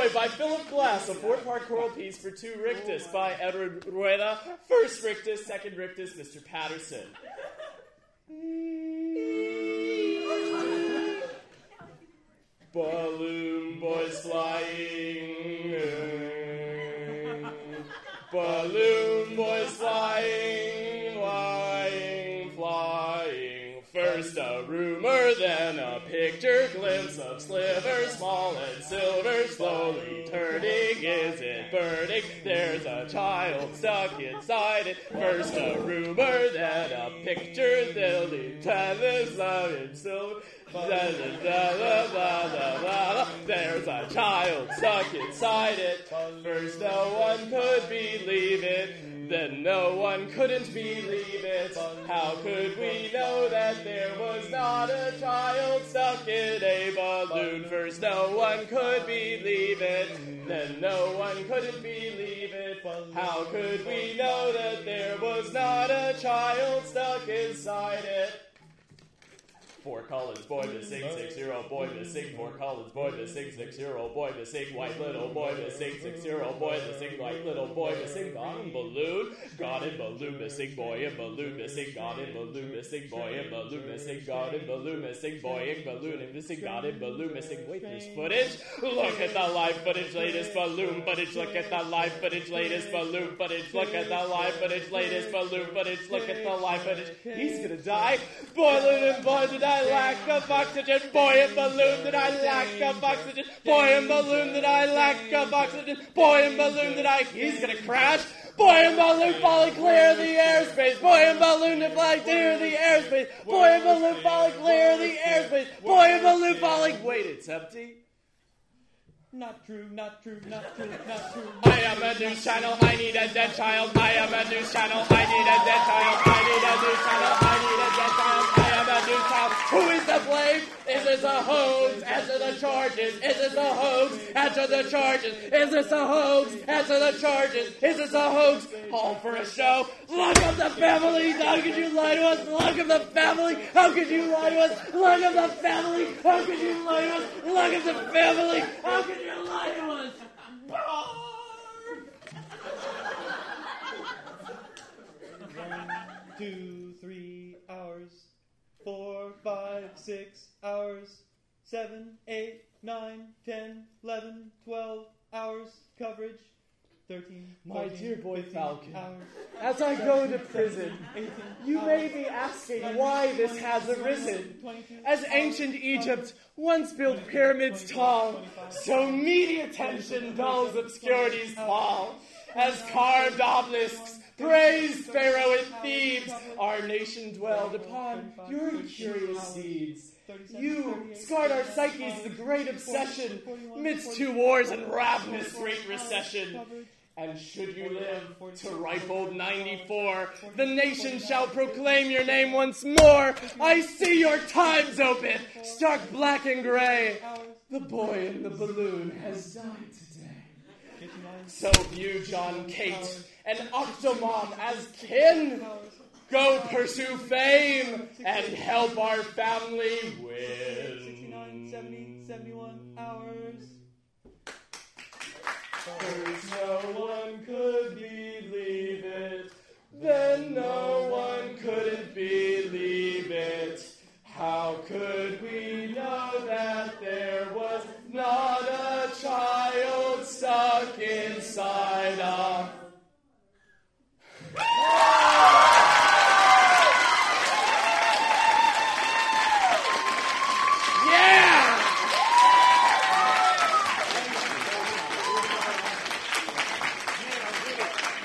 Boy by Philip Glass, a four-part choral piece for two rictus by Edward Rueda. First rictus, second rictus, Mr. Patterson. Balloon boys flying, balloon boys flying, flying, flying. First a rumor, then a picture, glimpse of slivers, small and silver, slowly turning. Is it burning? There's a child stuck inside it. First a rumor, then a picture, slowly turning, slow and silver. There's a child stuck inside it. First no one could believe it, then no one couldn't believe it. How could we know that there was not a child stuck in a balloon? First no one could believe it, then no one couldn't believe it. How could we know that there was not a child stuck inside it? Fort Collins boy missing, 6-year-old boy missing. Fort Collins boy missing, 6-year-old boy missing. White little boy missing, 6-year-old boy missing. White little boy missing. Gone in balloon, gone in balloon missing. Boy in balloon missing, gone in balloon missing. Boy in balloon missing, gone in balloon missing. Boy in balloon and missing, gone in balloon missing. Wait, there's footage. Look at the live footage, latest balloon footage. Look at the live footage, latest balloon footage. Look at the live footage, latest balloon footage. Look at the live footage. He's gonna die. Boiling and boy, did I lack of oxygen? Boy in balloon, did I lack of oxygen? Boy in balloon, did I lack of oxygen? Boy in balloon, did I... He's gonna crash. Boy in balloon falling clear of the airspace. Boy in balloon to fly clear of the airspace. Boy in balloon falling clear of the airspace. Boy in balloon falling... Wait, it's empty. Not true, not true, not true, not true. I am a news channel, I need a dead child. I am a news channel, I need a dead child. I need a news channel, I need a dead child. I am a news child. Who is to blame? Is this a hoax? Answer the charges. Is this a hoax? Answer the charges. Is this a hoax? Answer the charges. Is this a hoax? All for a show. Look up the family. How could you lie to us? Look up the family. How could you lie to us? Look up the family. How could you lie to us? Look up the family. How could you lie to us? 1, 2, 3 hours. 4, 5, 6 hours, 7, 8, 9, 10, 11, 12 hours coverage, 13, My 14, dear boy 15 Falcon, hours, as I go to prison, 18 you hours, may be asking why this has arisen. 22 As ancient Egypt once built pyramids tall, so media attention dulls obscurity's fall. As carved obelisks praised Pharaoh and Thebes, our nation dwelled upon your curious seeds. You scarred our psyches with a great obsession, midst two wars and ravenous great recession. And should you live to ripe old 94, the nation shall proclaim your name once more. I see your times open, stark black and gray. The boy in the balloon has died today. So view John Kate and Octomom as kin. Go pursue fame and help our family win. 69, 70, 71 hours. First no one could believe it, then no one couldn't believe it. How could we know that there was not a child stuck inside a